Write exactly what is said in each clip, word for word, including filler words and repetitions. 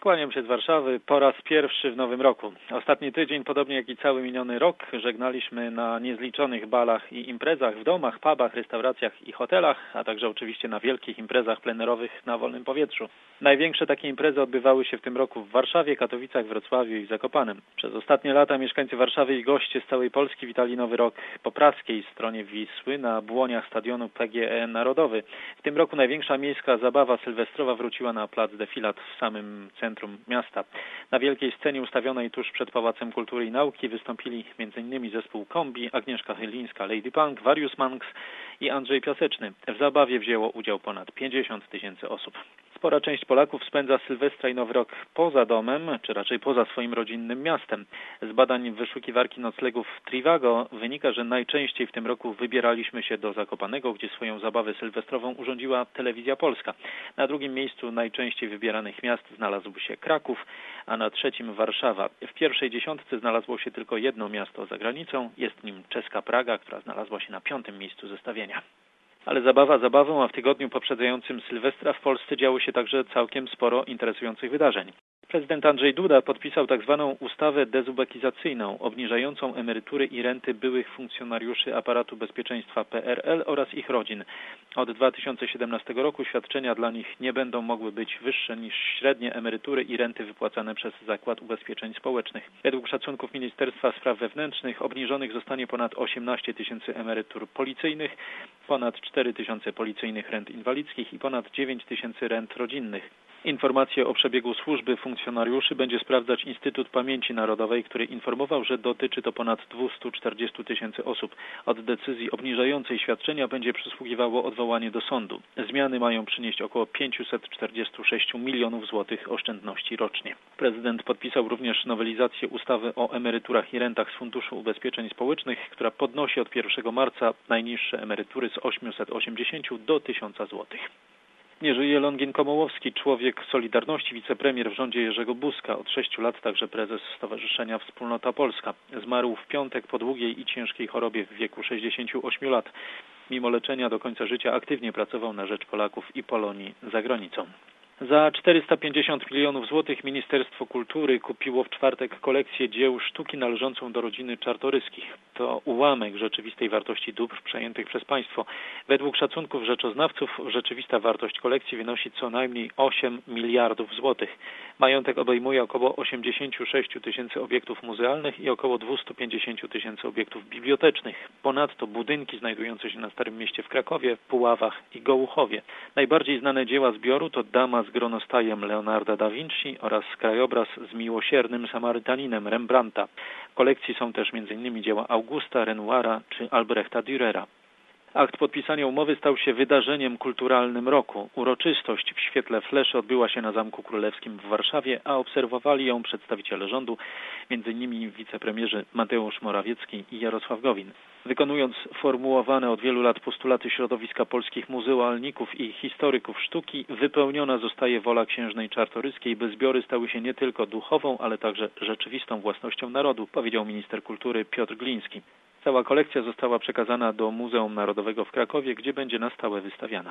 Kłaniam się z Warszawy po raz pierwszy w nowym roku. Ostatni tydzień, podobnie jak i cały miniony rok, żegnaliśmy na niezliczonych balach i imprezach w domach, pubach, restauracjach i hotelach, a także oczywiście na wielkich imprezach plenerowych na wolnym powietrzu. Największe takie imprezy odbywały się w tym roku w Warszawie, Katowicach, Wrocławiu i Zakopanem. Przez ostatnie lata mieszkańcy Warszawy i goście z całej Polski witali nowy rok po praskiej stronie Wisły na błoniach stadionu P G E Narodowy. W tym roku największa miejska zabawa sylwestrowa wróciła na plac Defilat w samym centrum miasta. Na wielkiej scenie ustawionej tuż przed Pałacem Kultury i Nauki wystąpili między innymi zespół Kombi, Agnieszka Chylińska, Lady Punk, Warius Manx i Andrzej Piaseczny. W zabawie wzięło udział ponad pięćdziesiąt tysięcy osób. Spora część Polaków spędza Sylwestra i Nowy Rok poza domem, czy raczej poza swoim rodzinnym miastem. Z badań wyszukiwarki noclegów Trivago wynika, że najczęściej w tym roku wybieraliśmy się do Zakopanego, gdzie swoją zabawę sylwestrową urządziła Telewizja Polska. Na drugim miejscu najczęściej wybieranych miast znalazł się Kraków, a na trzecim Warszawa. W pierwszej dziesiątce znalazło się tylko jedno miasto za granicą, jest nim czeska Praga, która znalazła się na piątym miejscu zestawienia. Ale zabawa zabawą, a w tygodniu poprzedzającym Sylwestra w Polsce działo się także całkiem sporo interesujących wydarzeń. Prezydent Andrzej Duda podpisał tak zwaną ustawę dezubekizacyjną, obniżającą emerytury i renty byłych funkcjonariuszy aparatu bezpieczeństwa P R L oraz ich rodzin. Od dwa tysiące siedemnastego roku świadczenia dla nich nie będą mogły być wyższe niż średnie emerytury i renty wypłacane przez Zakład Ubezpieczeń Społecznych. Według szacunków Ministerstwa Spraw Wewnętrznych obniżonych zostanie ponad osiemnaście tysięcy emerytur policyjnych, ponad cztery tysiące policyjnych rent inwalidzkich i ponad dziewięć tysięcy rent rodzinnych. Informacje o przebiegu służby funkcjonariuszy będzie sprawdzać Instytut Pamięci Narodowej, który informował, że dotyczy to ponad dwieście czterdzieści tysięcy osób. Od decyzji obniżającej świadczenia będzie przysługiwało odwołanie do sądu. Zmiany mają przynieść około pięćset czterdzieści sześć milionów złotych oszczędności rocznie. Prezydent podpisał również nowelizację ustawy o emeryturach i rentach z Funduszu Ubezpieczeń Społecznych, która podnosi od pierwszego marca najniższe emerytury z osiemset osiemdziesiąt do tysiąca złotych. Nie żyje Longin Komołowski, człowiek Solidarności, wicepremier w rządzie Jerzego Buzka, od sześciu lat także prezes Stowarzyszenia Wspólnota Polska. Zmarł w piątek po długiej i ciężkiej chorobie w wieku sześćdziesięciu ośmiu lat. Mimo leczenia do końca życia aktywnie pracował na rzecz Polaków i Polonii za granicą. Za czterysta pięćdziesiąt milionów złotych Ministerstwo Kultury kupiło w czwartek kolekcję dzieł sztuki należącą do rodziny Czartoryskich. To ułamek rzeczywistej wartości dóbr przejętych przez państwo. Według szacunków rzeczoznawców rzeczywista wartość kolekcji wynosi co najmniej osiem miliardów złotych. Majątek obejmuje około osiemdziesiąt sześć tysięcy obiektów muzealnych i około dwieście pięćdziesiąt tysięcy obiektów bibliotecznych. Ponadto budynki znajdujące się na Starym Mieście w Krakowie, Puławach i Gołuchowie. Najbardziej znane dzieła zbioru to Dama z gronostajem Leonarda da Vinci oraz krajobraz z miłosiernym Samarytaninem Rembrandta. W kolekcji są też między innymi dzieła Augusta Renoira czy Albrechta Dürera. Akt podpisania umowy stał się wydarzeniem kulturalnym roku. Uroczystość w świetle fleszy odbyła się na Zamku Królewskim w Warszawie, a obserwowali ją przedstawiciele rządu, między innymi wicepremierzy Mateusz Morawiecki i Jarosław Gowin. Wykonując formułowane od wielu lat postulaty środowiska polskich muzealników i historyków sztuki, wypełniona zostaje wola księżnej Czartoryskiej, by zbiory stały się nie tylko duchową, ale także rzeczywistą własnością narodu, powiedział minister kultury Piotr Gliński. Cała kolekcja została przekazana do Muzeum Narodowego w Krakowie, gdzie będzie na stałe wystawiana.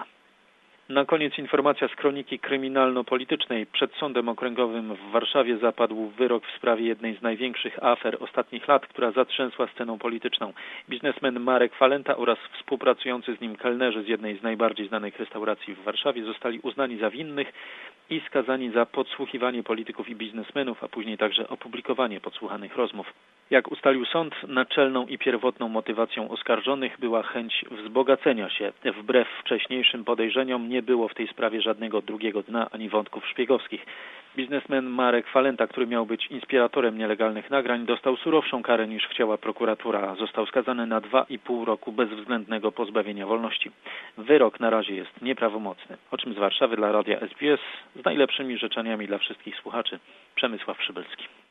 Na koniec informacja z kroniki kryminalno-politycznej. Przed Sądem Okręgowym w Warszawie zapadł wyrok w sprawie jednej z największych afer ostatnich lat, która zatrzęsła sceną polityczną. Biznesmen Marek Falenta oraz współpracujący z nim kelnerzy z jednej z najbardziej znanych restauracji w Warszawie zostali uznani za winnych i skazani za podsłuchiwanie polityków i biznesmenów, a później także opublikowanie podsłuchanych rozmów. Jak ustalił sąd, naczelną i pierwotną motywacją oskarżonych była chęć wzbogacenia się. Wbrew wcześniejszym podejrzeniom nie było w tej sprawie żadnego drugiego dna ani wątków szpiegowskich. Biznesmen Marek Falenta, który miał być inspiratorem nielegalnych nagrań, dostał surowszą karę niż chciała prokuratura. Został skazany na dwa i pół roku bezwzględnego pozbawienia wolności. Wyrok na razie jest nieprawomocny. O czym z Warszawy dla Radia S B S z najlepszymi życzeniami dla wszystkich słuchaczy Przemysław Przybylski.